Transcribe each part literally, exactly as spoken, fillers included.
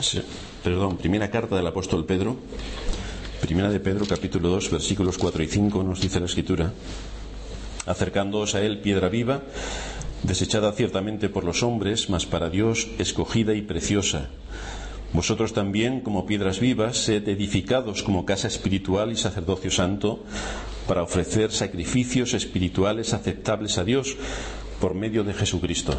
Sí, perdón, primera carta del apóstol Pedro, primera de Pedro, capítulo dos, versículos cuatro y cinco, nos dice la Escritura: acercándoos a él, piedra viva, desechada ciertamente por los hombres, mas para Dios escogida y preciosa. Vosotros también, como piedras vivas, sed edificados como casa espiritual y sacerdocio santo, para ofrecer sacrificios espirituales aceptables a Dios por medio de Jesucristo.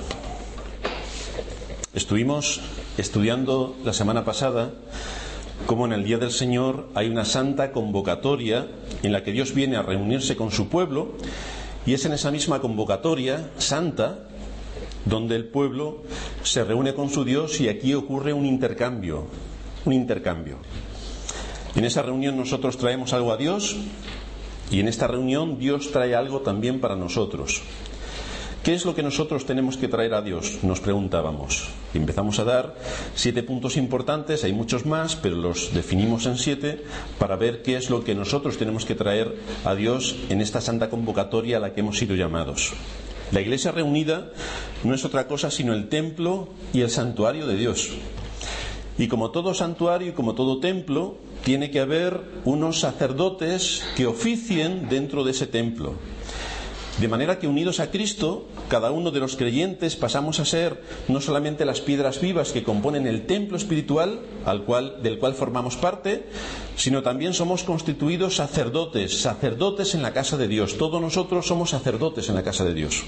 Estuvimos estudiando la semana pasada cómo en el Día del Señor hay una santa convocatoria en la que Dios viene a reunirse con su pueblo, y es en esa misma convocatoria santa donde el pueblo se reúne con su Dios, y aquí ocurre un intercambio, un intercambio. En esa reunión nosotros traemos algo a Dios, y en esta reunión Dios trae algo también para nosotros. ¿Qué es lo que nosotros tenemos que traer a Dios?, nos preguntábamos. Y empezamos a dar siete puntos importantes, hay muchos más, pero los definimos en siete para ver qué es lo que nosotros tenemos que traer a Dios en esta santa convocatoria a la que hemos sido llamados. La iglesia reunida no es otra cosa sino el templo y el santuario de Dios. Y como todo santuario y como todo templo, tiene que haber unos sacerdotes que oficien dentro de ese templo. De manera que, unidos a Cristo, cada uno de los creyentes pasamos a ser no solamente las piedras vivas que componen el templo espiritual al cual, del cual formamos parte, sino también somos constituidos sacerdotes, sacerdotes en la casa de Dios. Todos nosotros somos sacerdotes en la casa de Dios.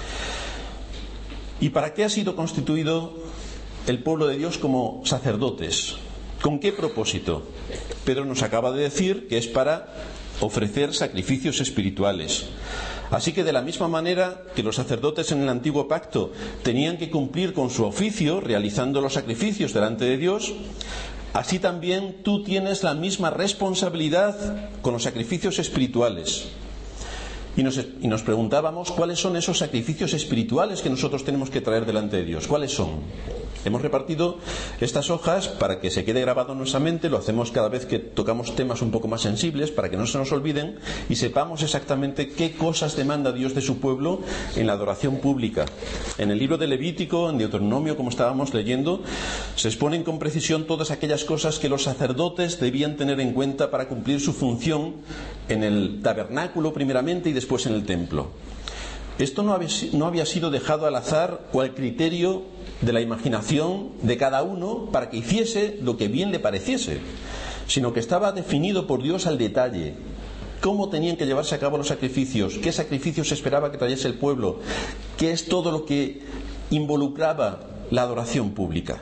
¿Y para qué ha sido constituido el pueblo de Dios como sacerdotes? ¿Con qué propósito? Pedro nos acaba de decir que es para ofrecer sacrificios espirituales. Así que de la misma manera que los sacerdotes en el antiguo pacto tenían que cumplir con su oficio realizando los sacrificios delante de Dios, así también tú tienes la misma responsabilidad con los sacrificios espirituales. Y nos, y nos preguntábamos cuáles son esos sacrificios espirituales que nosotros tenemos que traer delante de Dios. ¿Cuáles son? Hemos repartido estas hojas para que se quede grabado en nuestra mente. Lo hacemos cada vez que tocamos temas un poco más sensibles, para que no se nos olviden y sepamos exactamente qué cosas demanda Dios de su pueblo en la adoración pública. En el libro de Levítico, en Deuteronomio, como estábamos leyendo, se exponen con precisión todas aquellas cosas que los sacerdotes debían tener en cuenta para cumplir su función en el tabernáculo primeramente y después en el templo. Esto no había, no había sido dejado al azar o al criterio de la imaginación de cada uno para que hiciese lo que bien le pareciese, sino que estaba definido por Dios al detalle. Cómo tenían que llevarse a cabo los sacrificios, qué sacrificios se esperaba que trayese el pueblo, qué es todo lo que involucraba la adoración pública.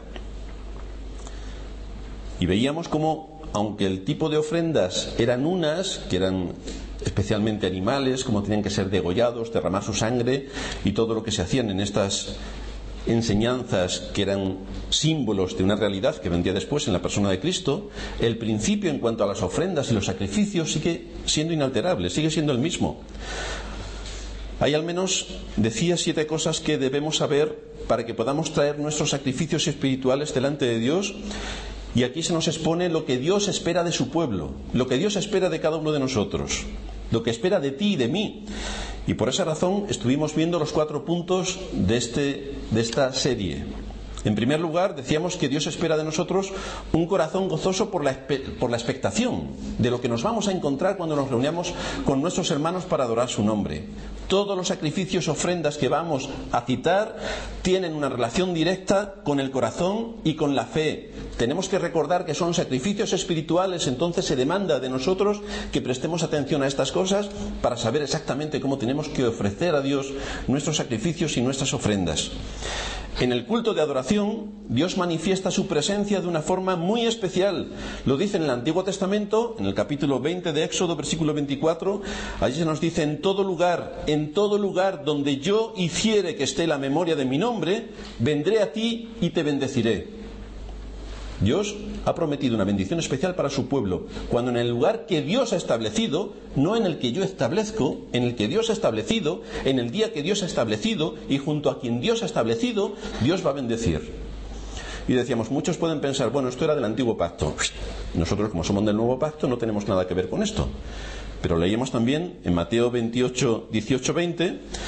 Y veíamos cómo, aunque el tipo de ofrendas eran unas, que eran especialmente animales, como tenían que ser degollados, derramar su sangre y todo lo que se hacían en estas enseñanzas que eran símbolos de una realidad que vendría después en la persona de Cristo, el principio en cuanto a las ofrendas y los sacrificios sigue siendo inalterable, sigue siendo el mismo. Hay al menos, decía, siete cosas que debemos saber para que podamos traer nuestros sacrificios espirituales delante de Dios. Y aquí se nos expone lo que Dios espera de su pueblo, lo que Dios espera de cada uno de nosotros, lo que espera de ti y de mí. Y por esa razón estuvimos viendo los cuatro puntos de, este, de esta serie. En primer lugar, decíamos que Dios espera de nosotros un corazón gozoso por la, por la expectación de lo que nos vamos a encontrar cuando nos reunamos con nuestros hermanos para adorar su nombre. Todos los sacrificios, ofrendas que vamos a citar tienen una relación directa con el corazón y con la fe. Tenemos que recordar que son sacrificios espirituales, entonces se demanda de nosotros que prestemos atención a estas cosas para saber exactamente cómo tenemos que ofrecer a Dios nuestros sacrificios y nuestras ofrendas. En el culto de adoración, Dios manifiesta su presencia de una forma muy especial. Lo dice en el Antiguo Testamento, en el capítulo veinte de Éxodo, versículo veinticuatro. Allí se nos dice: en todo lugar, en todo lugar donde yo hiciere que esté la memoria de mi nombre, vendré a ti y te bendeciré. Dios ha prometido una bendición especial para su pueblo, cuando en el lugar que Dios ha establecido, no en el que yo establezco, en el que Dios ha establecido, en el día que Dios ha establecido y junto a quien Dios ha establecido, Dios va a bendecir. Y decíamos, muchos pueden pensar, bueno, esto era del antiguo pacto. Nosotros, como somos del nuevo pacto, no tenemos nada que ver con esto. Pero leíamos también en Mateo veintiocho, dieciocho, veinte, que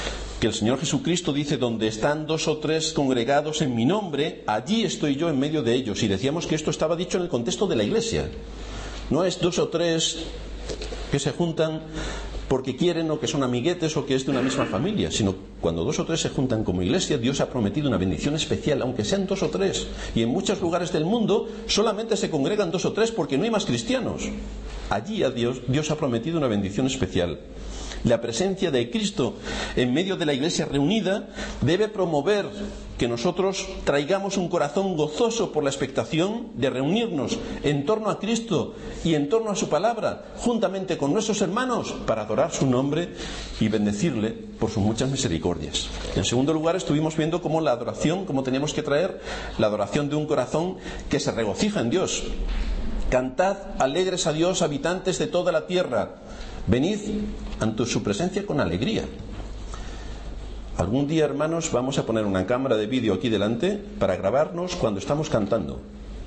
que el Señor Jesucristo dice: donde están dos o tres congregados en mi nombre, allí estoy yo en medio de ellos. Y decíamos que esto estaba dicho en el contexto de la Iglesia. No es dos o tres que se juntan porque quieren, o que son amiguetes, o que es de una misma familia, sino cuando dos o tres se juntan como iglesia, Dios ha prometido una bendición especial, aunque sean dos o tres. Y en muchos lugares del mundo solamente se congregan dos o tres porque no hay más cristianos. Allí a Dios, Dios ha prometido una bendición especial. La presencia de Cristo en medio de la iglesia reunida debe promover que nosotros traigamos un corazón gozoso por la expectación de reunirnos en torno a Cristo y en torno a su palabra, juntamente con nuestros hermanos, para adorar su nombre y bendecirle por sus muchas misericordias. En segundo lugar, estuvimos viendo cómo la adoración, cómo teníamos que traer la adoración de un corazón que se regocija en Dios. Cantad alegres a Dios, habitantes de toda la tierra. Venid ante su presencia con alegría. Algún día, hermanos, vamos a poner una cámara de vídeo aquí delante para grabarnos cuando estamos cantando.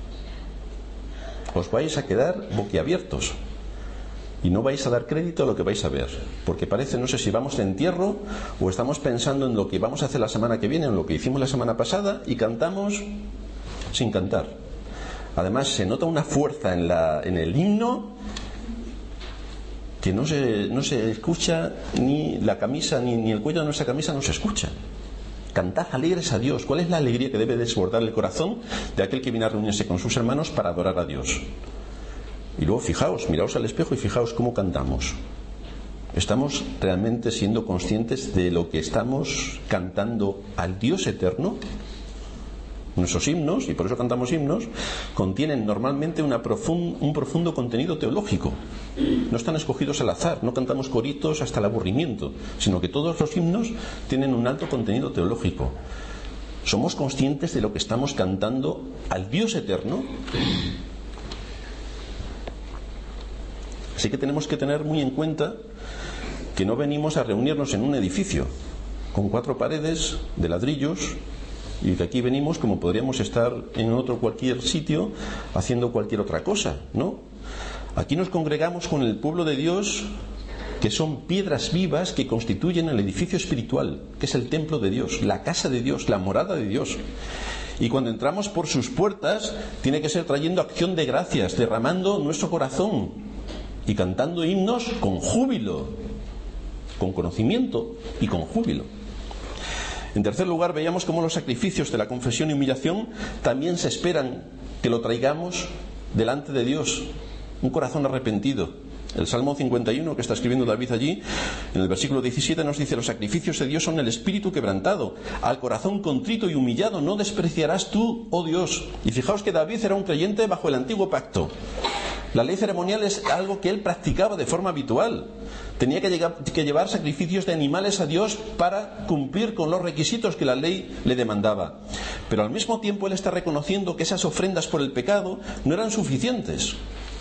Os vais a quedar boquiabiertos y no vais a dar crédito a lo que vais a ver, porque parece, no sé si vamos de entierro o estamos pensando en lo que vamos a hacer la semana que viene, en lo que hicimos la semana pasada, y cantamos sin cantar. Además, se nota una fuerza en, la, en el himno que no se, no se escucha, ni la camisa, ni, ni el cuello de nuestra camisa no se escucha. Cantad alegres a Dios. ¿Cuál es la alegría que debe desbordar el corazón de aquel que viene a reunirse con sus hermanos para adorar a Dios? Y luego fijaos, miraos al espejo y fijaos cómo cantamos. ¿Estamos realmente siendo conscientes de lo que estamos cantando al Dios eterno? Nuestros himnos, y por eso cantamos himnos, contienen normalmente una profund, un profundo contenido teológico. No están escogidos al azar, no cantamos coritos hasta el aburrimiento, sino que todos los himnos tienen un alto contenido teológico. ¿Somos conscientes de lo que estamos cantando al Dios eterno? Así que tenemos que tener muy en cuenta que no venimos a reunirnos en un edificio con cuatro paredes de ladrillos, y que aquí venimos como podríamos estar en otro cualquier sitio haciendo cualquier otra cosa, ¿no? Aquí nos congregamos con el pueblo de Dios, que son piedras vivas que constituyen el edificio espiritual, que es el templo de Dios, la casa de Dios, la morada de Dios. Y cuando entramos por sus puertas, tiene que ser trayendo acción de gracias, derramando nuestro corazón y cantando himnos con júbilo, con conocimiento y con júbilo. En tercer lugar, veíamos cómo los sacrificios de la confesión y humillación también se esperan que lo traigamos delante de Dios, un corazón arrepentido. El Salmo cincuenta y uno, que está escribiendo David allí, en el versículo diecisiete nos dice: los sacrificios de Dios son el espíritu quebrantado, al corazón contrito y humillado no despreciarás tú, oh Dios. Y fijaos que David era un creyente bajo el antiguo pacto. La ley ceremonial es algo que él practicaba de forma habitual. Tenía que, llegar, que llevar sacrificios de animales a Dios para cumplir con los requisitos que la ley le demandaba. Pero al mismo tiempo él está reconociendo que esas ofrendas por el pecado no eran suficientes.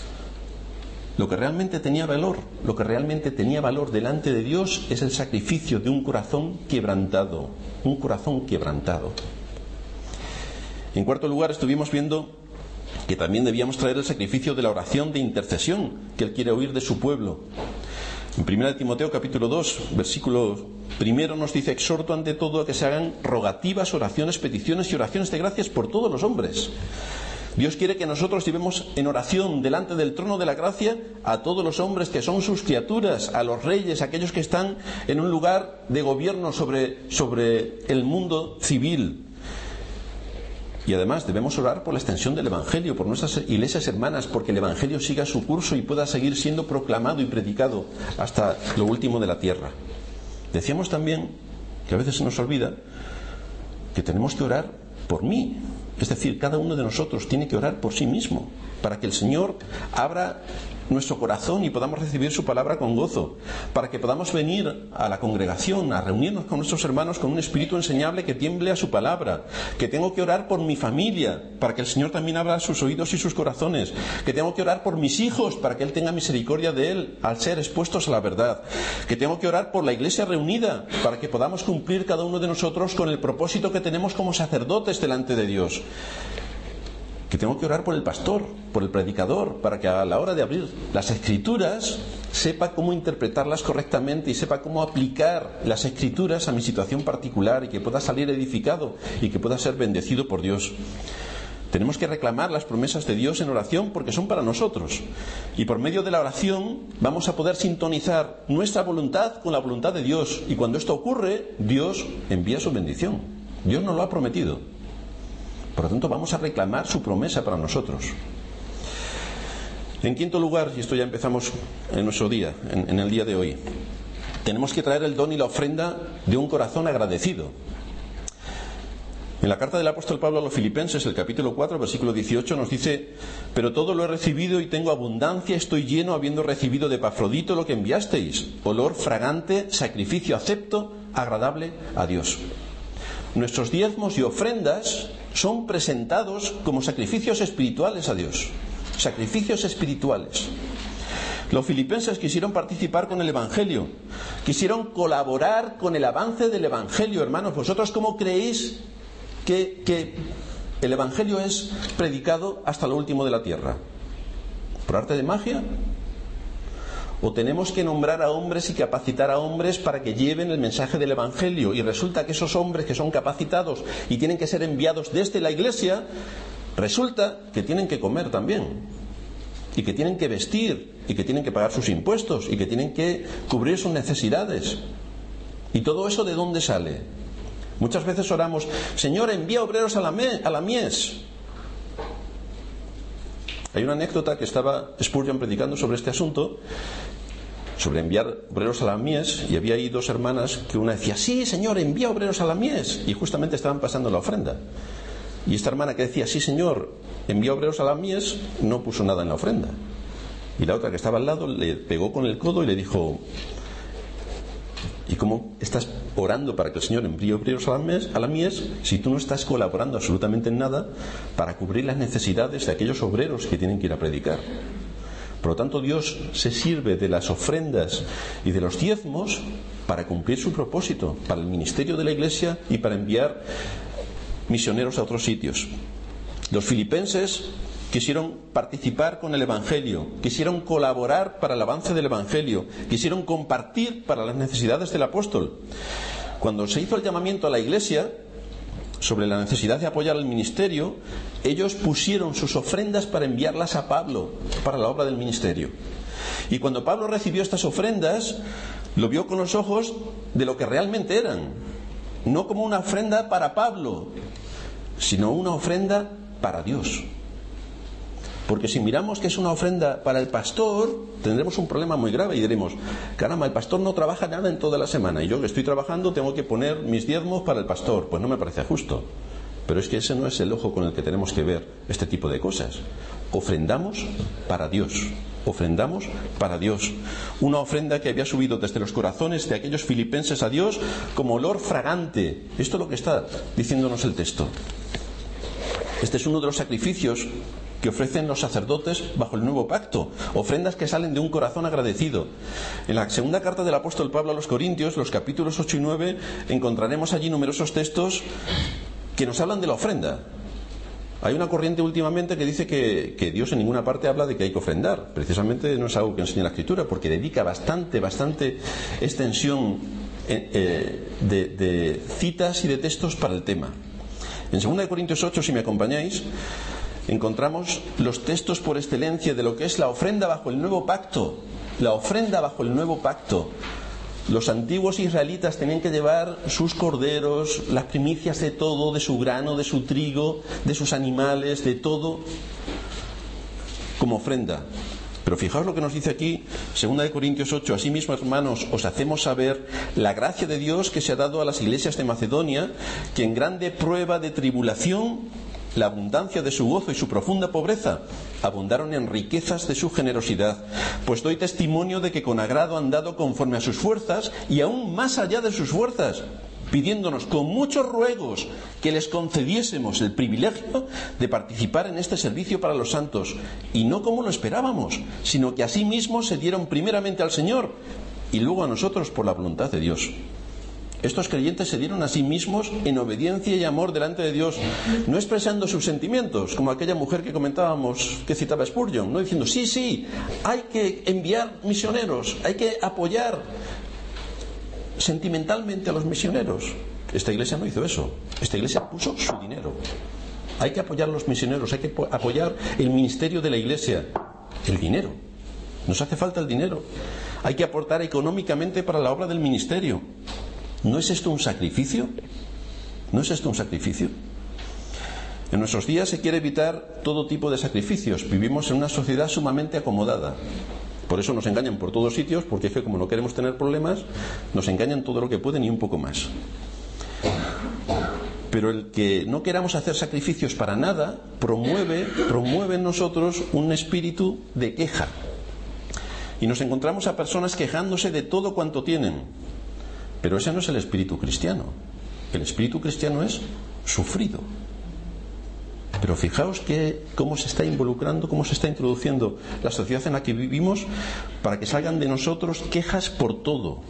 Lo que realmente tenía valor, lo que realmente tenía valor delante de Dios es el sacrificio de un corazón quebrantado, un corazón quebrantado. En cuarto lugar, estuvimos viendo que también debíamos traer el sacrificio de la oración de intercesión que Él quiere oír de su pueblo. En primera de Timoteo capítulo dos, versículo primero nos dice: exhorto ante todo a que se hagan rogativas, oraciones, peticiones y oraciones de gracias por todos los hombres. Dios quiere que nosotros llevemos en oración delante del trono de la gracia a todos los hombres que son sus criaturas, a los reyes, a aquellos que están en un lugar de gobierno sobre, sobre el mundo civil. Y además debemos orar por la extensión del Evangelio, por nuestras iglesias hermanas, porque el Evangelio siga su curso y pueda seguir siendo proclamado y predicado hasta lo último de la tierra. Decíamos también, que a veces se nos olvida, que tenemos que orar por mí. Es decir, cada uno de nosotros tiene que orar por sí mismo, para que el Señor abra nuestro corazón y podamos recibir su palabra con gozo, para que podamos venir a la congregación, a reunirnos con nuestros hermanos con un espíritu enseñable que tiemble a su palabra, que tengo que orar por mi familia, para que el Señor también abra sus oídos y sus corazones, que tengo que orar por mis hijos, para que Él tenga misericordia de Él al ser expuestos a la verdad, que tengo que orar por la iglesia reunida, para que podamos cumplir cada uno de nosotros con el propósito que tenemos como sacerdotes delante de Dios, que tengo que orar por el pastor, por el predicador, para que a la hora de abrir las Escrituras sepa cómo interpretarlas correctamente y sepa cómo aplicar las Escrituras a mi situación particular, y que pueda salir edificado y que pueda ser bendecido por Dios. Tenemos que reclamar las promesas de Dios en oración, porque son para nosotros, y por medio de la oración vamos a poder sintonizar nuestra voluntad con la voluntad de Dios, y cuando esto ocurre, Dios envía su bendición. Dios nos lo ha prometido. Por lo tanto, vamos a reclamar su promesa para nosotros. En quinto lugar, y esto ya empezamos en nuestro día, en, en el día de hoy, tenemos que traer el don y la ofrenda de un corazón agradecido. En la carta del apóstol Pablo a los Filipenses, el capítulo cuatro, versículo dieciocho, nos dice: pero todo lo he recibido y tengo abundancia, estoy lleno, habiendo recibido de Epafrodito lo que enviasteis, olor fragante, sacrificio acepto, agradable a Dios. Nuestros diezmos y ofrendas son presentados como sacrificios espirituales a Dios. Sacrificios espirituales. Los filipenses quisieron participar con el Evangelio, quisieron colaborar con el avance del Evangelio. Hermanos, ¿vosotros cómo creéis que, que el Evangelio es predicado hasta lo último de la tierra? ¿Por arte de magia? ¿O tenemos que nombrar a hombres y capacitar a hombres para que lleven el mensaje del Evangelio? Y resulta que esos hombres que son capacitados y tienen que ser enviados desde la iglesia, resulta que tienen que comer también, y que tienen que vestir, y que tienen que pagar sus impuestos, y que tienen que cubrir sus necesidades. ¿Y todo eso de dónde sale? Muchas veces oramos: Señor, envía obreros a la, me- a la mies. Hay una anécdota que estaba Spurgeon predicando sobre este asunto, sobre enviar obreros a la mies, y había ahí dos hermanas que una decía: sí, Señor, envía obreros a la mies, y justamente estaban pasando la ofrenda. Y esta hermana que decía: sí, Señor, envía obreros a la mies, no puso nada en la ofrenda. Y la otra que estaba al lado le pegó con el codo y le dijo: ¿y cómo estás orando para que el Señor envíe obreros a la mies, a la mies si tú no estás colaborando absolutamente en nada para cubrir las necesidades de aquellos obreros que tienen que ir a predicar? Por lo tanto, Dios se sirve de las ofrendas y de los diezmos para cumplir su propósito, para el ministerio de la iglesia y para enviar misioneros a otros sitios. Los filipenses quisieron participar con el Evangelio, quisieron colaborar para el avance del Evangelio, quisieron compartir para las necesidades del apóstol. Cuando se hizo el llamamiento a la iglesia sobre la necesidad de apoyar el ministerio, ellos pusieron sus ofrendas para enviarlas a Pablo para la obra del ministerio. Y cuando Pablo recibió estas ofrendas, lo vio con los ojos de lo que realmente eran, no como una ofrenda para Pablo, sino una ofrenda para Dios. Porque si miramos que es una ofrenda para el pastor, tendremos un problema muy grave y diremos: caramba, el pastor no trabaja nada en toda la semana, y yo que estoy trabajando tengo que poner mis diezmos para el pastor. Pues no me parece justo. Pero es que ese no es el ojo con el que tenemos que ver este tipo de cosas. Ofrendamos para Dios. Ofrendamos para Dios. Una ofrenda que había subido desde los corazones de aquellos filipenses a Dios como olor fragante. Esto es lo que está diciéndonos el texto. Este es uno de los sacrificios que ofrecen los sacerdotes bajo el nuevo pacto, ofrendas que salen de un corazón agradecido. En la segunda carta del apóstol Pablo a los Corintios, los capítulos ocho y nueve, encontraremos allí numerosos textos que nos hablan de la ofrenda. Hay una corriente últimamente que dice que, que Dios en ninguna parte habla de que hay que ofrendar. Precisamente no es algo que enseña la Escritura, porque dedica bastante, bastante extensión eh, eh, de, de citas y de textos para el tema. En segunda Corintios ocho, si me acompañáis, encontramos los textos por excelencia de lo que es la ofrenda bajo el nuevo pacto. La ofrenda bajo el nuevo pacto. Los antiguos israelitas tenían que llevar sus corderos, las primicias de todo, de su grano, de su trigo, de sus animales, de todo, como ofrenda. Pero fijaos lo que nos dice aquí, segunda de Corintios ocho: asimismo, hermanos, os hacemos saber la gracia de Dios que se ha dado a las iglesias de Macedonia, que en grande prueba de tribulación, la abundancia de su gozo y su profunda pobreza abundaron en riquezas de su generosidad. Pues doy testimonio de que con agrado han dado conforme a sus fuerzas y aún más allá de sus fuerzas, pidiéndonos con muchos ruegos que les concediésemos el privilegio de participar en este servicio para los santos, y no como lo esperábamos, sino que asimismo se dieron primeramente al Señor y luego a nosotros por la voluntad de Dios. Estos creyentes se dieron a sí mismos en obediencia y amor delante de Dios, no expresando sus sentimientos, como aquella mujer que comentábamos, que citaba Spurgeon, no diciendo, sí, sí, hay que enviar misioneros, hay que apoyar sentimentalmente a los misioneros. Esta iglesia no hizo eso. Esta iglesia puso su dinero. Hay que apoyar a los misioneros, hay que apoyar el ministerio de la iglesia. El dinero. Nos hace falta el dinero. Hay que aportar económicamente para la obra del ministerio. ¿No es esto un sacrificio? ¿No es esto un sacrificio? En nuestros días se quiere evitar todo tipo de sacrificios. Vivimos en una sociedad sumamente acomodada. Por eso nos engañan por todos sitios, porque es que como no queremos tener problemas, nos engañan todo lo que pueden y un poco más. Pero el que no queramos hacer sacrificios para nada promueve, promueve en nosotros un espíritu de queja. Y nos encontramos a personas quejándose de todo cuanto tienen. Pero ese no es el espíritu cristiano. El espíritu cristiano es sufrido. Pero fijaos que cómo se está involucrando, cómo se está introduciendo la sociedad en la que vivimos para que salgan de nosotros quejas por todo.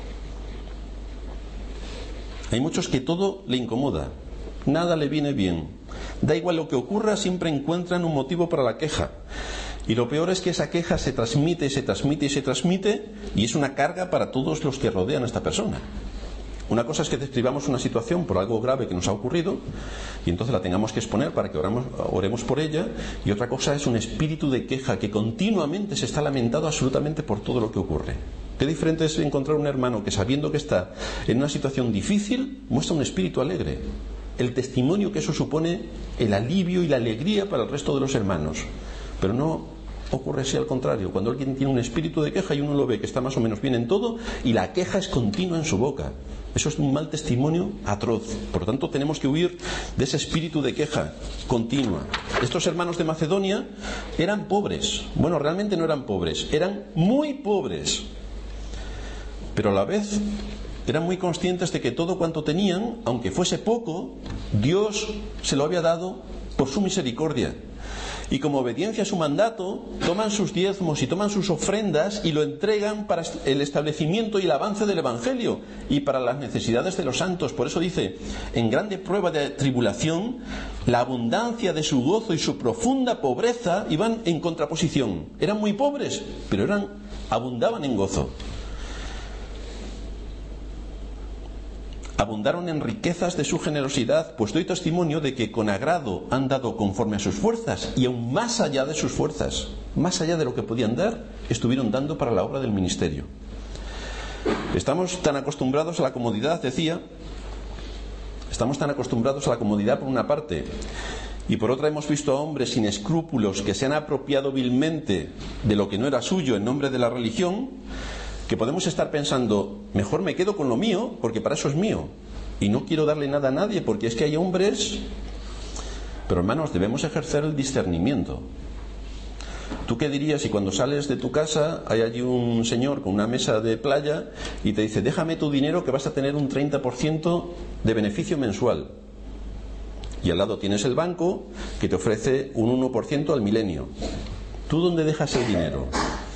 Hay muchos que todo le incomoda, nada le viene bien. Da igual lo que ocurra, siempre encuentran un motivo para la queja. Y lo peor es que esa queja se transmite y se transmite y se transmite y es una carga para todos los que rodean a esta persona. Una cosa es que describamos una situación por algo grave que nos ha ocurrido y entonces la tengamos que exponer para que oramos, oremos por ella, y otra cosa es un espíritu de queja que continuamente se está lamentando absolutamente por todo lo que ocurre. Qué diferente es encontrar un hermano que, sabiendo que está en una situación difícil, muestra un espíritu alegre. El testimonio que eso supone, el alivio y la alegría para el resto de los hermanos. Pero no ocurre así, al contrario. Cuando alguien tiene un espíritu de queja y uno lo ve que está más o menos bien en todo y la queja es continua en su boca, eso es un mal testimonio atroz. Por lo tanto, tenemos que huir de ese espíritu de queja continua. Estos hermanos de Macedonia eran pobres. Bueno, realmente no eran pobres, eran muy pobres, pero a la vez eran muy conscientes de que todo cuanto tenían, aunque fuese poco, Dios se lo había dado por su misericordia. Y como obediencia a su mandato, toman sus diezmos y toman sus ofrendas y lo entregan para el establecimiento y el avance del Evangelio y para las necesidades de los santos. Por eso dice, en grande prueba de tribulación, la abundancia de su gozo y su profunda pobreza iban en contraposición. Eran muy pobres, pero eran, abundaban en gozo. Abundaron en riquezas de su generosidad, pues doy testimonio de que con agrado han dado conforme a sus fuerzas, y aún más allá de sus fuerzas, más allá de lo que podían dar, estuvieron dando para la obra del ministerio. Estamos tan acostumbrados a la comodidad, decía, estamos tan acostumbrados a la comodidad por una parte, y por otra hemos visto a hombres sin escrúpulos que se han apropiado vilmente de lo que no era suyo en nombre de la religión, que podemos estar pensando, mejor me quedo con lo mío, porque para eso es mío, y no quiero darle nada a nadie, porque es que hay hombres. Pero hermanos, debemos ejercer el discernimiento. ¿Tú qué dirías si cuando sales de tu casa hay allí un señor con una mesa de playa y te dice, déjame tu dinero que vas a tener un treinta por ciento de beneficio mensual? Y al lado tienes el banco que te ofrece un uno por ciento al milenio. ¿Tú dónde dejas el dinero?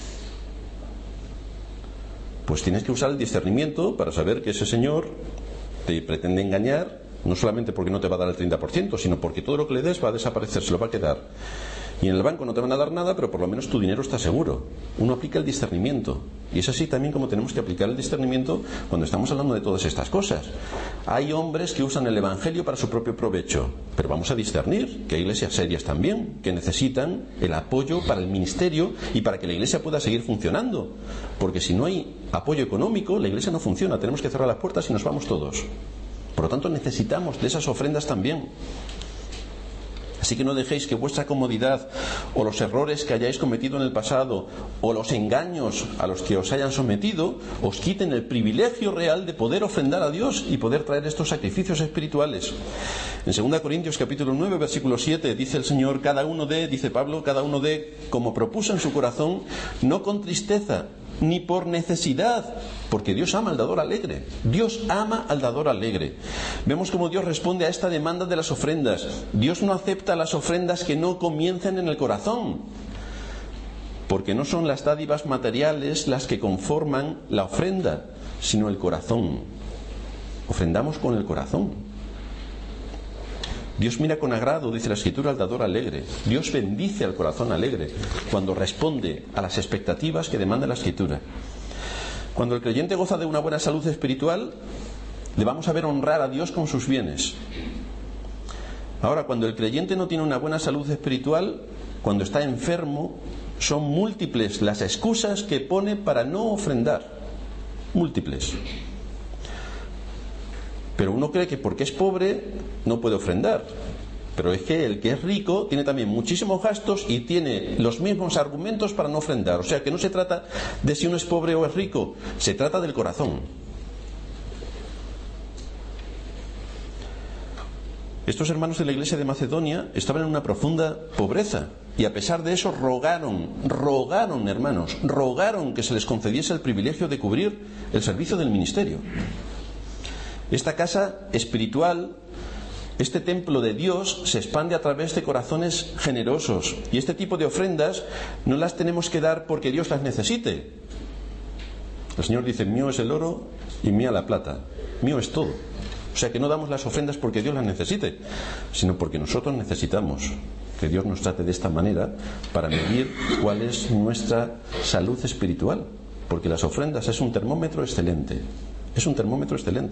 Pues tienes que usar el discernimiento para saber que ese señor te pretende engañar, no solamente porque no te va a dar el treinta por ciento, sino porque todo lo que le des va a desaparecer, se lo va a quedar. Y en el banco no te van a dar nada, pero por lo menos tu dinero está seguro. Uno aplica el discernimiento. Y es así también como tenemos que aplicar el discernimiento cuando estamos hablando de todas estas cosas. Hay hombres que usan el Evangelio para su propio provecho, pero vamos a discernir que hay iglesias serias también, que necesitan el apoyo para el ministerio y para que la iglesia pueda seguir funcionando. Porque si no hay apoyo económico, la iglesia no funciona. Tenemos que cerrar las puertas y nos vamos todos. Por lo tanto, necesitamos de esas ofrendas también. Así que no dejéis que vuestra comodidad o los errores que hayáis cometido en el pasado o los engaños a los que os hayan sometido os quiten el privilegio real de poder ofrendar a Dios y poder traer estos sacrificios espirituales. En segunda Corintios capítulo nueve versículo siete dice el Señor, cada uno dé, dice Pablo, cada uno dé como propuso en su corazón, no con tristeza ni por necesidad, porque Dios ama al dador alegre. Dios ama al dador alegre. Vemos cómo Dios responde a esta demanda de las ofrendas. Dios no acepta las ofrendas que no comiencen en el corazón, porque no son las dádivas materiales las que conforman la ofrenda, sino el corazón. ofrendamos con el corazón. Dios mira con agrado, dice la Escritura, al dador alegre. Dios bendice al corazón alegre cuando responde a las expectativas que demanda la Escritura. Cuando el creyente goza de una buena salud espiritual, le vamos a ver honrar a Dios con sus bienes. Ahora, cuando el creyente no tiene una buena salud espiritual, cuando está enfermo, son múltiples las excusas que pone para no ofrendar. Múltiples. Pero uno cree que porque es pobre no puede ofrendar. Pero es que el que es rico tiene también muchísimos gastos y tiene los mismos argumentos para no ofrendar. O sea que no se trata de si uno es pobre o es rico, se trata del corazón. Estos hermanos de la iglesia de Macedonia estaban en una profunda pobreza y a pesar de eso rogaron, rogaron hermanos, rogaron que se les concediese el privilegio de cubrir el servicio del ministerio. Esta casa espiritual, este templo de Dios se expande a través de corazones generosos y este tipo de ofrendas no las tenemos que dar porque Dios las necesite. El Señor dice, mío es el oro y mía la plata, mío es todo. O sea que no damos las ofrendas porque Dios las necesite, sino porque nosotros necesitamos que Dios nos trate de esta manera para medir cuál es nuestra salud espiritual. Porque las ofrendas es un termómetro excelente. Es un termómetro excelente.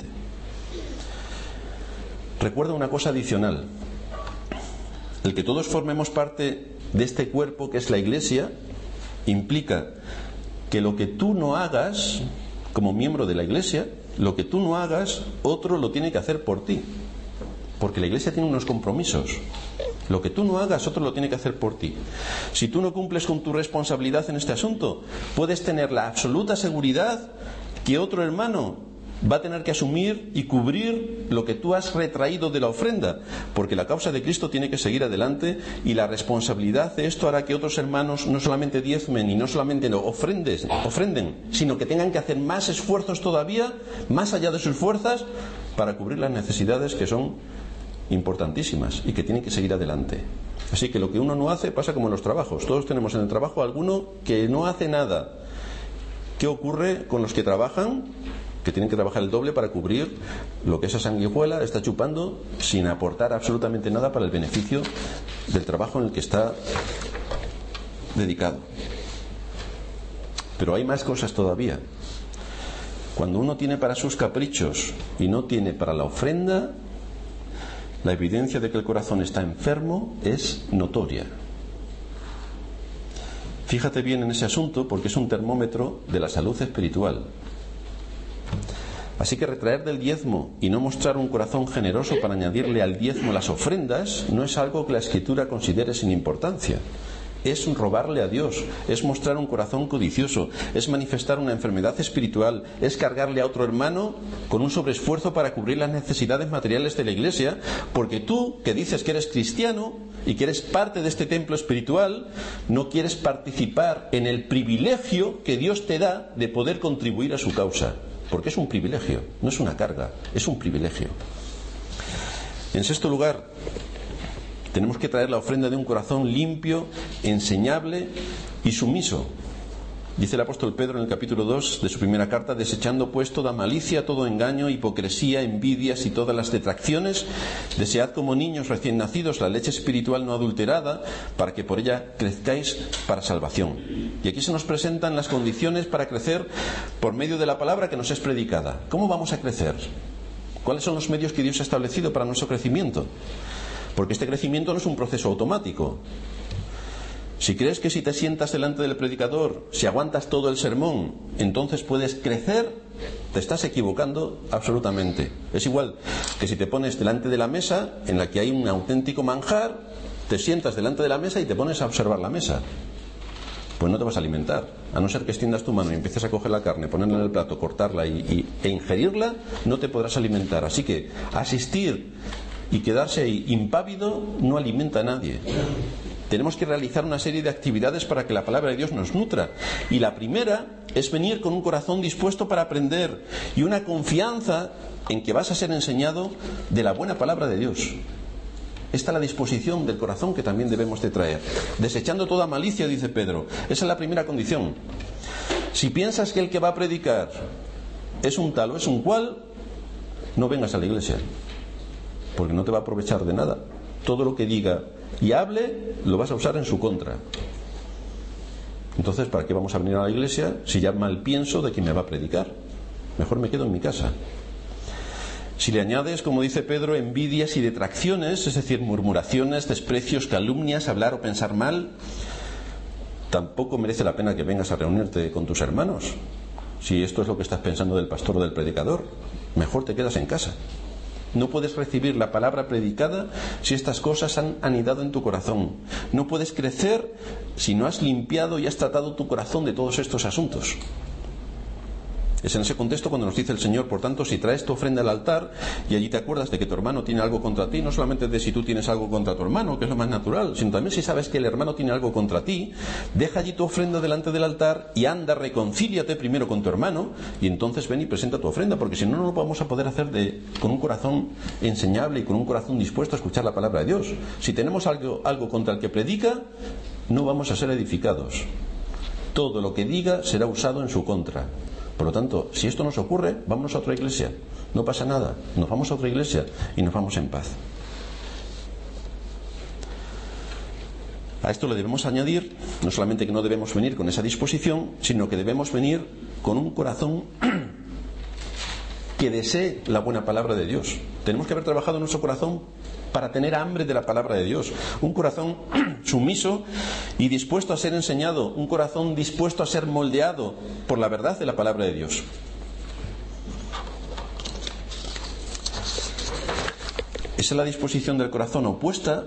Recuerda una cosa adicional. El que todos formemos parte de este cuerpo que es la Iglesia implica que lo que tú no hagas como miembro de la Iglesia, lo que tú no hagas, otro lo tiene que hacer por ti. Porque la Iglesia tiene unos compromisos. Lo que tú no hagas, otro lo tiene que hacer por ti. Si tú no cumples con tu responsabilidad en este asunto, puedes tener la absoluta seguridad que otro hermano va a tener que asumir y cubrir lo que tú has retraído de la ofrenda, porque la causa de Cristo tiene que seguir adelante y la responsabilidad de esto hará que otros hermanos no solamente diezmen y no solamente no ofrenden, ofrenden, sino que tengan que hacer más esfuerzos todavía, más allá de sus fuerzas, para cubrir las necesidades que son importantísimas y que tienen que seguir adelante. Así que lo que uno no hace pasa como en los trabajos. Todos tenemos en el trabajo alguno que no hace nada. ¿Qué ocurre con los que trabajan? Que tienen que trabajar el doble para cubrir lo que esa sanguijuela está chupando sin aportar absolutamente nada para el beneficio del trabajo en el que está dedicado. Pero hay más cosas todavía. Cuando uno tiene para sus caprichos y no tiene para la ofrenda, la evidencia de que el corazón está enfermo es notoria. Fíjate bien en ese asunto porque es un termómetro de la salud espiritual. Así que retraer del diezmo y no mostrar un corazón generoso para añadirle al diezmo las ofrendas no es algo que la Escritura considere sin importancia. Es robarle a Dios, es mostrar un corazón codicioso, es manifestar una enfermedad espiritual, es cargarle a otro hermano con un sobreesfuerzo para cubrir las necesidades materiales de la Iglesia, porque tú, que dices que eres cristiano y que eres parte de este templo espiritual, no quieres participar en el privilegio que Dios te da de poder contribuir a su causa. Porque es un privilegio, no es una carga, es un privilegio. En sexto lugar, tenemos que traer la ofrenda de un corazón limpio, enseñable y sumiso. Dice el apóstol Pedro en el capítulo dos de su primera carta, desechando pues toda malicia, todo engaño, hipocresía, envidias y todas las detracciones, desead como niños recién nacidos la leche espiritual no adulterada, para que por ella crezcáis para salvación. Y aquí se nos presentan las condiciones para crecer por medio de la palabra que nos es predicada. ¿Cómo vamos a crecer? ¿Cuáles son los medios que Dios ha establecido para nuestro crecimiento? Porque este crecimiento no es un proceso automático. Si crees que si te sientas delante del predicador, si aguantas todo el sermón, entonces puedes crecer, te estás equivocando absolutamente. Es igual que si te pones delante de la mesa en la que hay un auténtico manjar, te sientas delante de la mesa y te pones a observar la mesa. Pues no te vas a alimentar. A no ser que extiendas tu mano y empieces a coger la carne, ponerla en el plato, cortarla y, y, e ingerirla, no te podrás alimentar. Así que asistir y quedarse ahí impávido no alimenta a nadie. Tenemos que realizar una serie de actividades para que la palabra de Dios nos nutra. Y la primera es venir con un corazón dispuesto para aprender y una confianza en que vas a ser enseñado de la buena palabra de Dios. Esta es la disposición del corazón que también debemos de traer. Desechando toda malicia, dice Pedro. Esa es la primera condición. Si piensas que el que va a predicar es un tal o es un cual, no vengas a la iglesia, porque no te va a aprovechar de nada. Todo lo que diga y hable lo vas a usar en su contra. Entonces, ¿para qué vamos a venir a la iglesia si ya mal pienso de quién me va a predicar? Mejor me quedo en mi casa. Si le añades, como dice Pedro, envidias y detracciones, es decir, murmuraciones, desprecios, calumnias, hablar o pensar mal, tampoco merece la pena que vengas a reunirte con tus hermanos. Si esto es lo que estás pensando del pastor o del predicador, mejor te quedas en casa. No puedes recibir la palabra predicada si estas cosas han anidado en tu corazón. No puedes crecer si no has limpiado y has tratado tu corazón de todos estos asuntos. Es en ese contexto cuando nos dice el Señor: por tanto, si traes tu ofrenda al altar y allí te acuerdas de que tu hermano tiene algo contra ti, no solamente de si tú tienes algo contra tu hermano, que es lo más natural, sino también si sabes que el hermano tiene algo contra ti, deja allí tu ofrenda delante del altar y anda, reconcíliate primero con tu hermano y entonces ven y presenta tu ofrenda, porque si no, no lo vamos a poder hacer de, con un corazón enseñable y con un corazón dispuesto a escuchar la palabra de Dios. Si tenemos algo, algo contra el que predica, no vamos a ser edificados. Todo lo que diga será usado en su contra. Por lo tanto, si esto nos ocurre, vámonos a otra iglesia. No pasa nada, nos vamos a otra iglesia y nos vamos en paz. A esto le debemos añadir, no solamente que no debemos venir con esa disposición, sino que debemos venir con un corazón que desee la buena palabra de Dios. Tenemos que haber trabajado en nuestro corazón para tener hambre de la palabra de Dios. Un corazón sumiso y dispuesto a ser enseñado. Un corazón dispuesto a ser moldeado por la verdad de la palabra de Dios. Esa es la disposición del corazón opuesta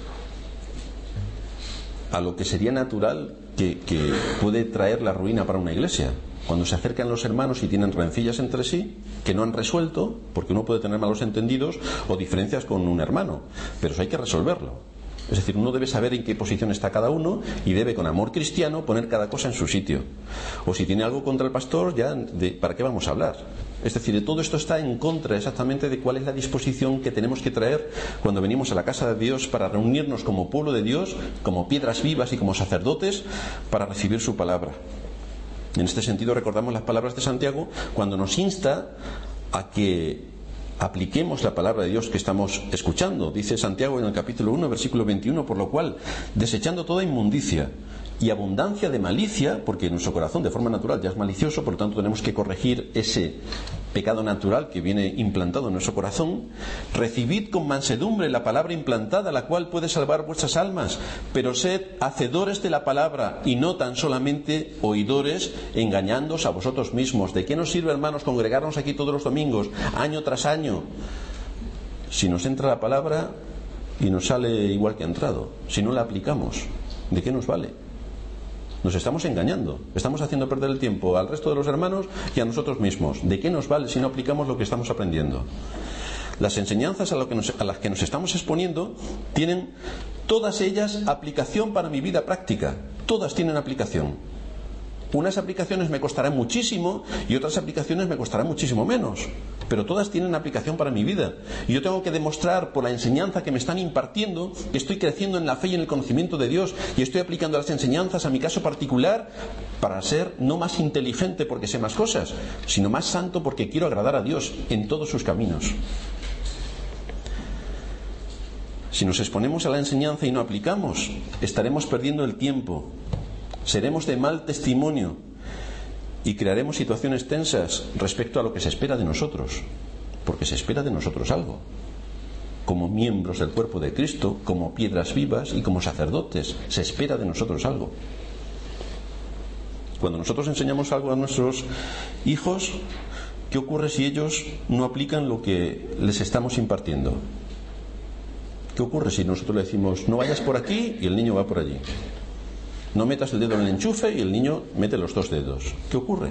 a lo que sería natural que, que puede traer la ruina para una iglesia. Cuando se acercan los hermanos y tienen rencillas entre sí que no han resuelto, porque uno puede tener malos entendidos o diferencias con un hermano, pero eso hay que resolverlo. Es decir, uno debe saber en qué posición está cada uno y debe, con amor cristiano, poner cada cosa en su sitio. O si tiene algo contra el pastor, ya de, ¿para qué vamos a hablar? Es decir, de todo esto está en contra exactamente de cuál es la disposición que tenemos que traer cuando venimos a la casa de Dios para reunirnos como pueblo de Dios, como piedras vivas y como sacerdotes para recibir su palabra. En este sentido, recordamos las palabras de Santiago cuando nos insta a que apliquemos la palabra de Dios que estamos escuchando. Dice Santiago en el capítulo uno, versículo veintiuno: por lo cual, desechando toda inmundicia y abundancia de malicia, porque nuestro corazón de forma natural ya es malicioso, por lo tanto tenemos que corregir ese pecado natural que viene implantado en nuestro corazón, recibid con mansedumbre la palabra implantada, la cual puede salvar vuestras almas, pero sed hacedores de la palabra y no tan solamente oidores, engañándoos a vosotros mismos. ¿De qué nos sirve, hermanos, congregarnos aquí todos los domingos, año tras año, si nos entra la palabra y nos sale igual que ha entrado? Si no la aplicamos, ¿de qué nos vale? Nos estamos engañando, estamos haciendo perder el tiempo al resto de los hermanos y a nosotros mismos. ¿De qué nos vale si no aplicamos lo que estamos aprendiendo? Las enseñanzas a, lo que nos, a las que nos estamos exponiendo tienen todas ellas aplicación para mi vida práctica. Todas tienen aplicación. Unas aplicaciones me costarán muchísimo y otras aplicaciones me costarán muchísimo menos, pero todas tienen aplicación para mi vida. Y yo tengo que demostrar por la enseñanza que me están impartiendo que estoy creciendo en la fe y en el conocimiento de Dios, y estoy aplicando las enseñanzas a mi caso particular para ser no más inteligente porque sé más cosas, sino más santo porque quiero agradar a Dios en todos sus caminos. Si nos exponemos a la enseñanza y no aplicamos, estaremos perdiendo el tiempo. Seremos de mal testimonio y crearemos situaciones tensas respecto a lo que se espera de nosotros, porque se espera de nosotros algo, como miembros del cuerpo de Cristo, como piedras vivas y como sacerdotes. Se espera de nosotros algo. Cuando nosotros enseñamos algo a nuestros hijos, ¿qué ocurre si ellos no aplican lo que les estamos impartiendo? ¿Qué ocurre si nosotros le decimos no vayas por aquí y el niño va por allí? No metas el dedo en el enchufe y el niño mete los dos dedos. ¿Qué ocurre?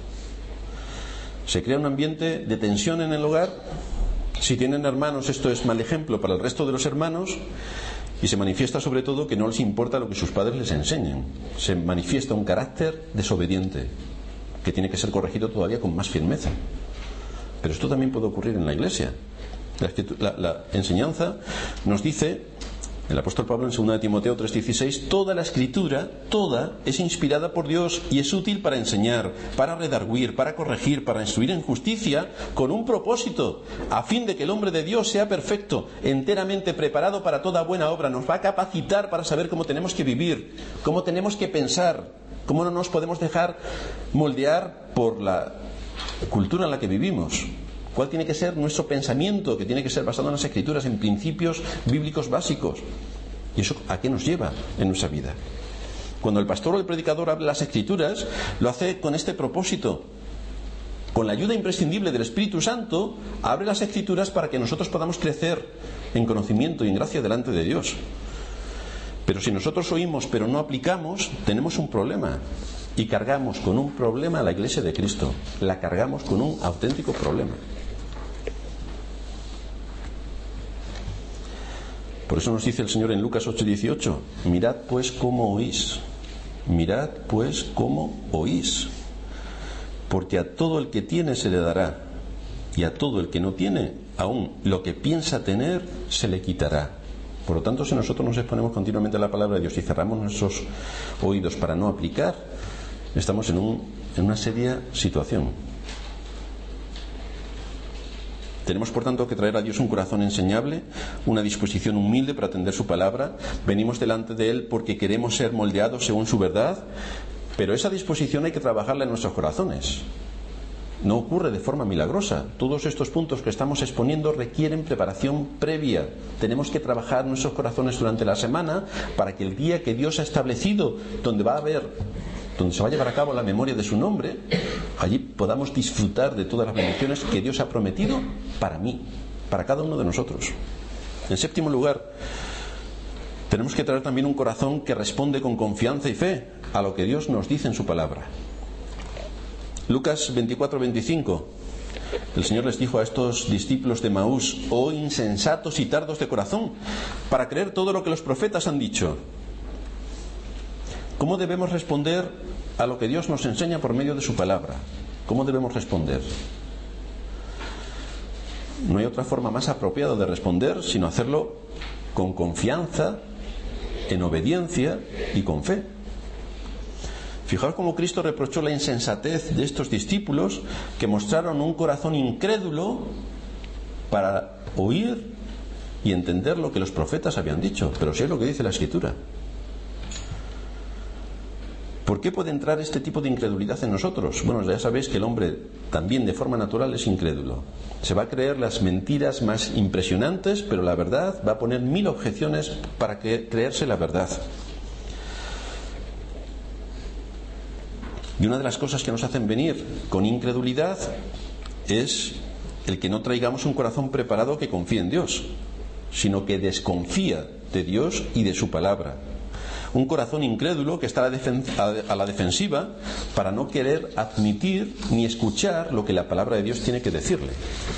Se crea un ambiente de tensión en el hogar. Si tienen hermanos, esto es mal ejemplo para el resto de los hermanos, y se manifiesta sobre todo que no les importa lo que sus padres les enseñen. Se manifiesta un carácter desobediente que tiene que ser corregido todavía con más firmeza. Pero esto también puede ocurrir en la iglesia. La, la, la enseñanza nos dice El apóstol Pablo en segunda de Timoteo tres dieciséis, toda la escritura, toda, es inspirada por Dios y es útil para enseñar, para redarguir, para corregir, para instruir en justicia, con un propósito, a fin de que el hombre de Dios sea perfecto, enteramente preparado para toda buena obra. Nos va a capacitar para saber cómo tenemos que vivir, cómo tenemos que pensar, cómo no nos podemos dejar moldear por la cultura en la que vivimos. ¿Cuál tiene que ser nuestro pensamiento, que tiene que ser basado en las Escrituras, en principios bíblicos básicos? ¿Y eso a qué nos lleva en nuestra vida? Cuando el pastor o el predicador habla de las Escrituras, lo hace con este propósito. Con la ayuda imprescindible del Espíritu Santo, abre las Escrituras para que nosotros podamos crecer en conocimiento y en gracia delante de Dios. Pero si nosotros oímos pero no aplicamos, tenemos un problema. Y cargamos con un problema a la Iglesia de Cristo. La cargamos con un auténtico problema. Por eso nos dice el Señor en Lucas ocho dieciocho, mirad pues cómo oís, mirad pues cómo oís, porque a todo el que tiene se le dará, y a todo el que no tiene, aún lo que piensa tener se le quitará. Por lo tanto, si nosotros nos exponemos continuamente a la palabra de Dios y cerramos nuestros oídos para no aplicar, estamos en, un, en una seria situación. Tenemos, por tanto, que traer a Dios un corazón enseñable, una disposición humilde para atender su palabra. Venimos delante de Él porque queremos ser moldeados según su verdad, pero esa disposición hay que trabajarla en nuestros corazones. No ocurre de forma milagrosa. Todos estos puntos que estamos exponiendo requieren preparación previa. Tenemos que trabajar nuestros corazones durante la semana para que el día que Dios ha establecido, donde va a haber, donde se va a llevar a cabo la memoria de su nombre, allí podamos disfrutar de todas las bendiciones que Dios ha prometido para mí, para cada uno de nosotros. En séptimo lugar, tenemos que traer también un corazón que responde con confianza y fe a lo que Dios nos dice en su palabra. Lucas veinticuatro veinticinco. El Señor les dijo a estos discípulos de Maús: oh insensatos y tardos de corazón, para creer todo lo que los profetas han dicho. ¿Cómo debemos responder a lo que Dios nos enseña por medio de su palabra? ¿Cómo debemos responder? No hay otra forma más apropiada de responder sino hacerlo con confianza, en obediencia y con fe. Fijaos cómo Cristo reprochó la insensatez de estos discípulos que mostraron un corazón incrédulo para oír y entender lo que los profetas habían dicho. Pero sí es lo que dice la Escritura. ¿Por qué puede entrar este tipo de incredulidad en nosotros? Bueno, ya sabéis que el hombre también de forma natural es incrédulo. Se va a creer las mentiras más impresionantes, pero la verdad va a poner mil objeciones para que, creerse la verdad. Y una de las cosas que nos hacen venir con incredulidad es el que no traigamos un corazón preparado que confíe en Dios, sino que desconfía de Dios y de su palabra. Un corazón incrédulo que está a la, defen- a la defensiva para no querer admitir ni escuchar lo que la palabra de Dios tiene que decirle.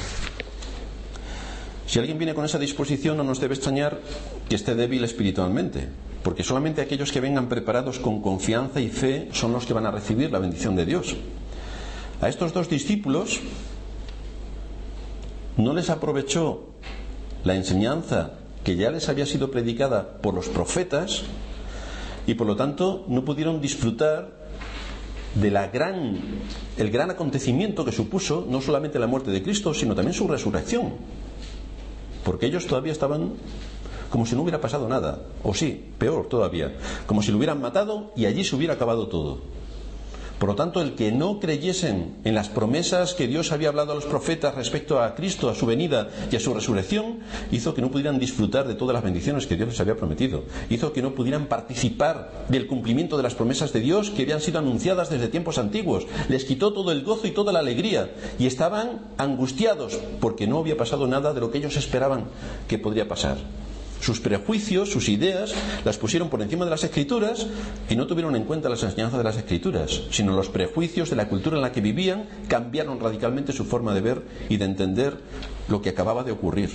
Si alguien viene con esa disposición, no nos debe extrañar que esté débil espiritualmente, porque solamente aquellos que vengan preparados con confianza y fe son los que van a recibir la bendición de Dios. A estos dos discípulos no les aprovechó la enseñanza que ya les había sido predicada por los profetas y por lo tanto no pudieron disfrutar de la gran, el gran acontecimiento que supuso no solamente la muerte de Cristo, sino también su resurrección. Porque ellos todavía estaban como si no hubiera pasado nada, o sí, peor todavía, como si lo hubieran matado y allí se hubiera acabado todo. Por lo tanto, el que no creyesen en las promesas que Dios había hablado a los profetas respecto a Cristo, a su venida y a su resurrección, hizo que no pudieran disfrutar de todas las bendiciones que Dios les había prometido. Hizo que no pudieran participar del cumplimiento de las promesas de Dios que habían sido anunciadas desde tiempos antiguos. Les quitó todo el gozo y toda la alegría y estaban angustiados porque no había pasado nada de lo que ellos esperaban que podría pasar. Sus prejuicios, sus ideas, las pusieron por encima de las Escrituras y no tuvieron en cuenta las enseñanzas de las Escrituras, sino los prejuicios de la cultura en la que vivían cambiaron radicalmente su forma de ver y de entender lo que acababa de ocurrir.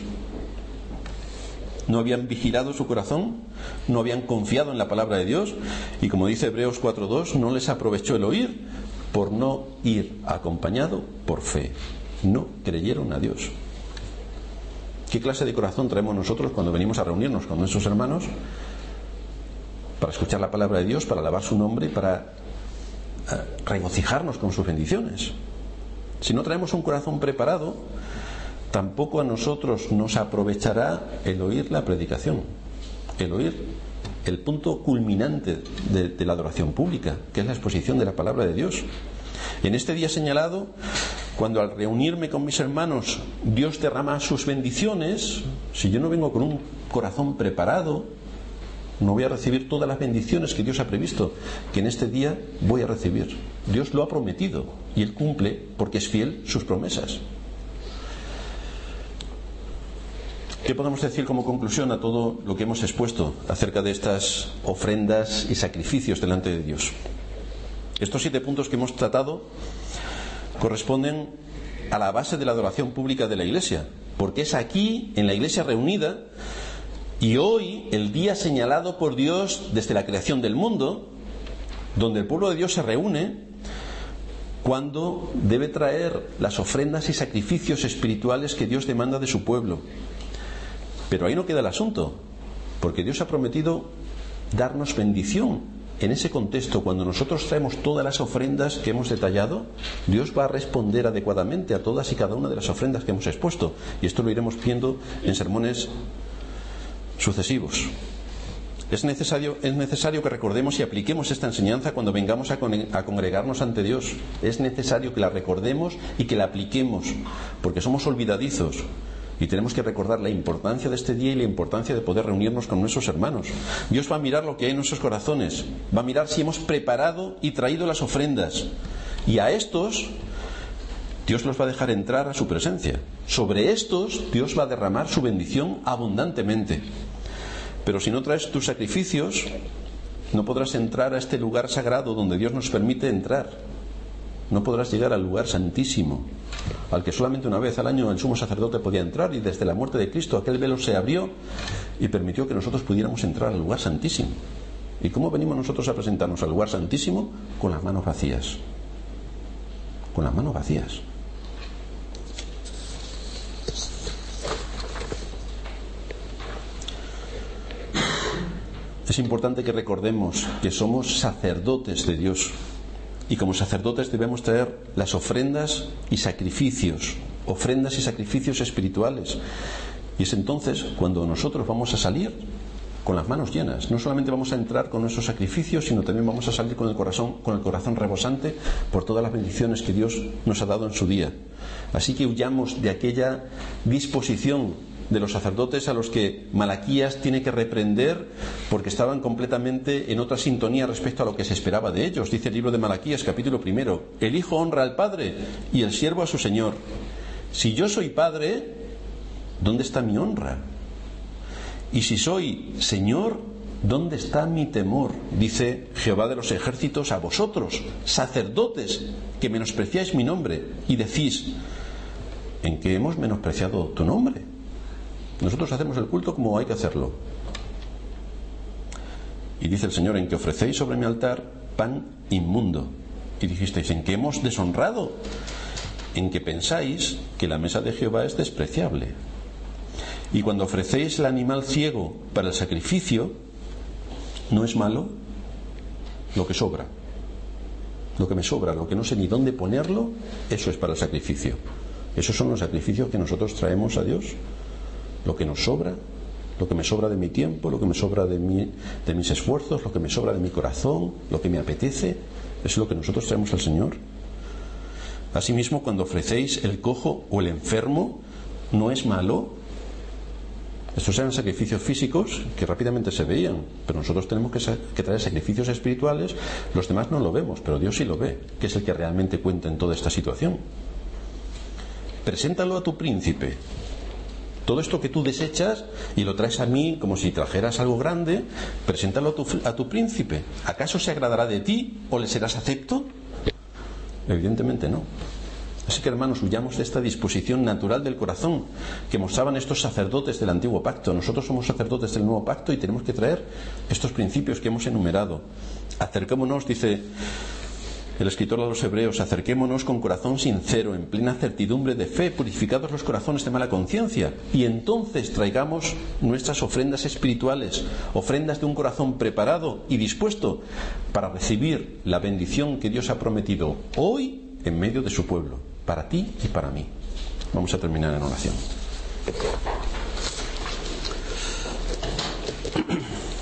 No habían vigilado su corazón, no habían confiado en la palabra de Dios y, como dice Hebreos cuatro dos, no les aprovechó el oír por no ir acompañado por fe. No creyeron a Dios. ¿Qué clase de corazón traemos nosotros cuando venimos a reunirnos con nuestros hermanos para escuchar la palabra de Dios, para alabar su nombre y para regocijarnos con sus bendiciones? Si no traemos un corazón preparado, tampoco a nosotros nos aprovechará el oír la predicación, el oír el punto culminante de, de la adoración pública, que es la exposición de la palabra de Dios. En este día señalado, cuando al reunirme con mis hermanos Dios derrama sus bendiciones, si yo no vengo con un corazón preparado, no voy a recibir todas las bendiciones que Dios ha previsto, que en este día voy a recibir. Dios lo ha prometido y Él cumple, porque es fiel, sus promesas. ¿Qué podemos decir como conclusión a todo lo que hemos expuesto acerca de estas ofrendas y sacrificios delante de Dios? Estos siete puntos que hemos tratado corresponden a la base de la adoración pública de la Iglesia, porque es aquí, en la Iglesia reunida, y hoy, el día señalado por Dios desde la creación del mundo, donde el pueblo de Dios se reúne, cuando debe traer las ofrendas y sacrificios espirituales que Dios demanda de su pueblo. Pero ahí no queda el asunto, porque Dios ha prometido darnos bendición. En ese contexto, cuando nosotros traemos todas las ofrendas que hemos detallado, Dios va a responder adecuadamente a todas y cada una de las ofrendas que hemos expuesto. Y esto lo iremos viendo en sermones sucesivos. Es necesario, es necesario que recordemos y apliquemos esta enseñanza cuando vengamos a, con, a congregarnos ante Dios. Es necesario que la recordemos y que la apliquemos, porque somos olvidadizos. Y tenemos que recordar la importancia de este día y la importancia de poder reunirnos con nuestros hermanos. Dios va a mirar lo que hay en nuestros corazones. Va a mirar si hemos preparado y traído las ofrendas. Y a estos, Dios los va a dejar entrar a su presencia. Sobre estos, Dios va a derramar su bendición abundantemente. Pero si no traes tus sacrificios, no podrás entrar a este lugar sagrado donde Dios nos permite entrar. No podrás llegar al lugar santísimo, al que solamente una vez al año el sumo sacerdote podía entrar, y desde la muerte de Cristo aquel velo se abrió y permitió que nosotros pudiéramos entrar al lugar santísimo. ¿Y cómo venimos nosotros a presentarnos al lugar santísimo? Con las manos vacías. Con las manos vacías. Es importante que recordemos que somos sacerdotes de Dios. Y como sacerdotes debemos traer las ofrendas y sacrificios, ofrendas y sacrificios espirituales. Y es entonces cuando nosotros vamos a salir con las manos llenas. No solamente vamos a entrar con nuestros sacrificios, sino también vamos a salir con el corazón, con el corazón rebosante por todas las bendiciones que Dios nos ha dado en su día. Así que huyamos de aquella disposición de los sacerdotes a los que Malaquías tiene que reprender porque estaban completamente en otra sintonía respecto a lo que se esperaba de ellos. Dice el libro de Malaquías, capítulo primero: el hijo honra al padre y el siervo a su señor. Si yo soy padre, ¿dónde está mi honra? Y si soy señor, ¿dónde está mi temor? Dice Jehová de los ejércitos a vosotros, sacerdotes, que menospreciáis mi nombre y decís: ¿en qué hemos menospreciado tu nombre? Nosotros hacemos el culto como hay que hacerlo. Y dice el Señor: en que ofrecéis sobre mi altar pan inmundo. Y dijisteis: ¿en qué hemos deshonrado? En que pensáis que la mesa de Jehová es despreciable. Y cuando ofrecéis el animal ciego para el sacrificio, ¿no es malo? Lo que sobra. Lo que me sobra, lo que no sé ni dónde ponerlo, eso es para el sacrificio. Esos son los sacrificios que nosotros traemos a Dios. Lo que nos sobra, lo que me sobra de mi tiempo, lo que me sobra de, mi, de mis esfuerzos, lo que me sobra de mi corazón, lo que me apetece, es lo que nosotros traemos al Señor. Asimismo, cuando ofrecéis el cojo o el enfermo, ¿no es malo? Estos eran sacrificios físicos que rápidamente se veían, pero nosotros tenemos que, que traer sacrificios espirituales. Los demás no lo vemos, pero Dios sí lo ve, que es el que realmente cuenta en toda esta situación. Preséntalo a tu príncipe. Todo esto que tú desechas y lo traes a mí como si trajeras algo grande, preséntalo a tu, a tu príncipe. ¿Acaso se agradará de ti o le serás acepto? Evidentemente no. Así que, hermanos, huyamos de esta disposición natural del corazón que mostraban estos sacerdotes del antiguo pacto. Nosotros somos sacerdotes del nuevo pacto y tenemos que traer estos principios que hemos enumerado. Acercémonos, dice el escritor de los Hebreos: acerquémonos con corazón sincero, en plena certidumbre de fe, purificados los corazones de mala conciencia, y entonces traigamos nuestras ofrendas espirituales, ofrendas de un corazón preparado y dispuesto para recibir la bendición que Dios ha prometido hoy en medio de su pueblo, para ti y para mí. Vamos a terminar en oración.